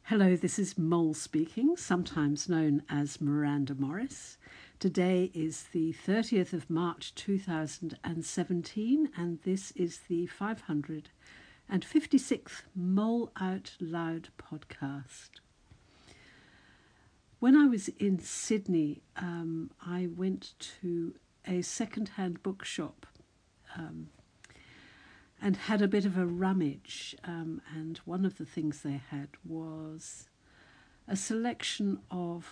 Hello, this is Mole speaking, sometimes known as Miranda Morris. Today is the 30th of March 2017, and this is the 556th Mole Out Loud podcast. When I was in Sydney, I went to a second-hand bookshop and had a bit of a rummage, and one of the things they had was a selection of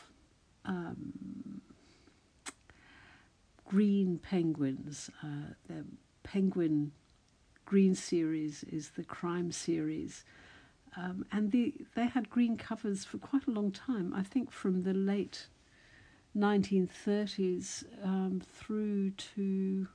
green penguins. The Penguin Green series is the crime series, and they had green covers for quite a long time, I think from the late 1930s through to...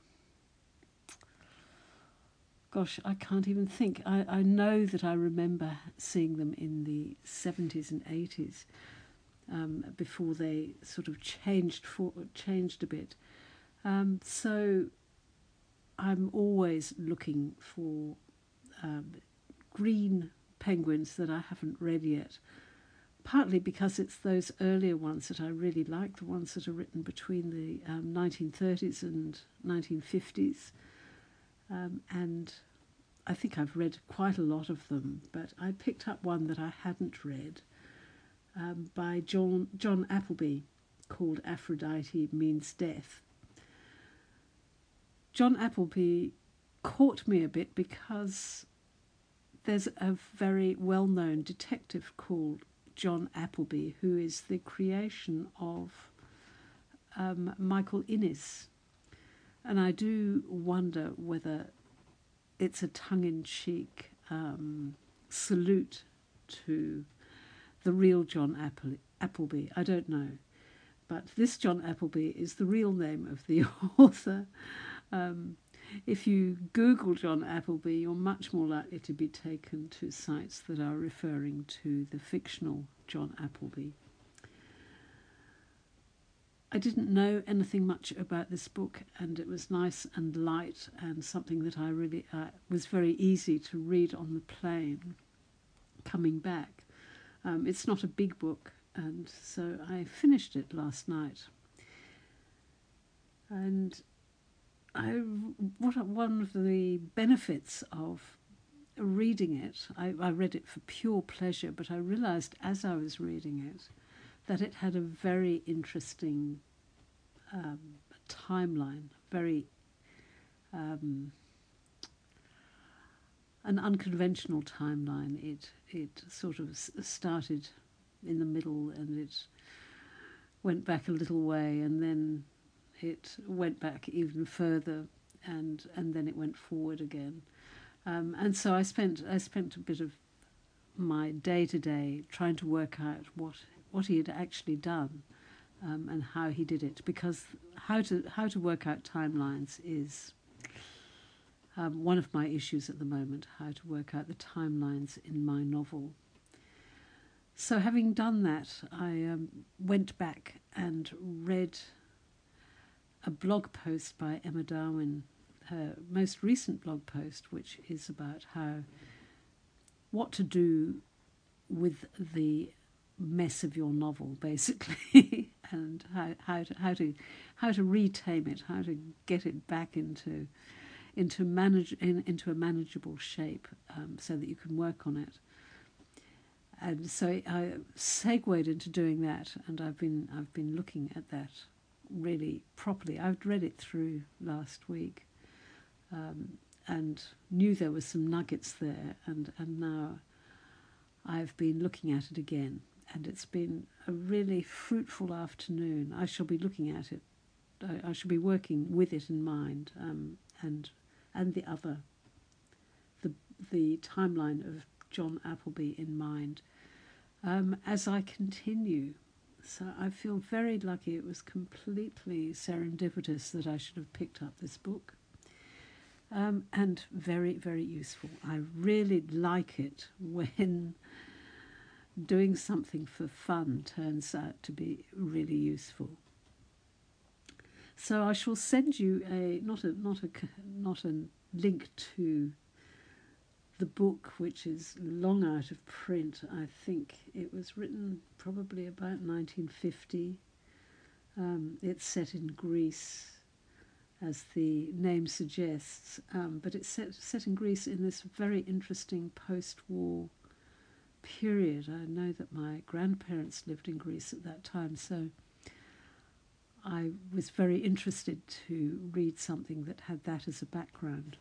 Gosh, I can't even think. I know that I remember seeing them in the 70s and 80s before they sort of changed a bit. So I'm always looking for green penguins that I haven't read yet, partly because it's those earlier ones that I really like, the ones that are written between the 1930s and 1950s. And I think I've read quite a lot of them, but I picked up one that I hadn't read by John Appleby called Aphrodite Means Death. John Appleby caught me a bit because there's a very well-known detective called John Appleby who is the creation of Michael Innes. And I do wonder whether it's a tongue-in-cheek salute to the real John Appleby. I don't know. But this John Appleby is the real name of the author. If you Google John Appleby, you're much more likely to be taken to sites that are referring to the fictional John Appleby. I didn't know anything much about this book, and it was nice and light and something that I really was very easy to read on the plane coming back. It's not a big book, and so I finished it last night. And one of the benefits of reading it, I read it for pure pleasure, but I realised as I was reading it that it had a very interesting timeline, very an unconventional timeline. It sort of started in the middle and it went back a little way, and then it went back even further, and then it went forward again. And so I spent a bit of my day-to-day trying to work out what he had actually done and how he did it, because how to work out timelines is one of my issues at the moment, how to work out the timelines in my novel. So having done that, I went back and read a blog post by Emma Darwin, her most recent blog post, which is about what to do with the mess of your novel, basically, and how to retame it, how to get it back into a manageable shape, so that you can work on it. And so I segued into doing that, and I've been looking at that really properly. I've read it through last week, and knew there were some nuggets there, and now I've been looking at it again, and it's been a really fruitful afternoon. I shall be looking at it. I shall be working with it in mind, and the timeline of John Appleby in mind, as I continue. So I feel very lucky. It was completely serendipitous that I should have picked up this book, and very, very useful. I really like it when doing something for fun turns out to be really useful. So I shall send you not a link to the book, which is long out of print. I think it was written probably about 1950. It's set in Greece, as the name suggests, but it's set in Greece in this very interesting post-war period. I know that my grandparents lived in Greece at that time, so I was very interested to read something that had that as a background.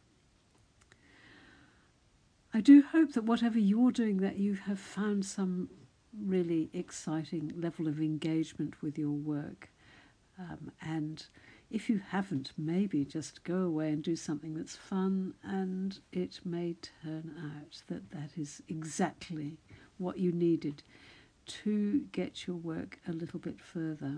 I do hope that whatever you're doing, that you have found some really exciting level of engagement with your work. And if you haven't, maybe just go away and do something that's fun, and it may turn out that that is exactly what you needed to get your work a little bit further.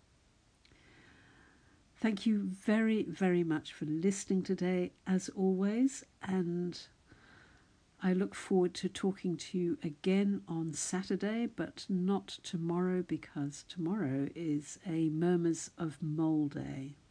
Thank you very, very much for listening today, as always, and I look forward to talking to you again on Saturday, but not tomorrow, because tomorrow is a Murmurs of Mole Day.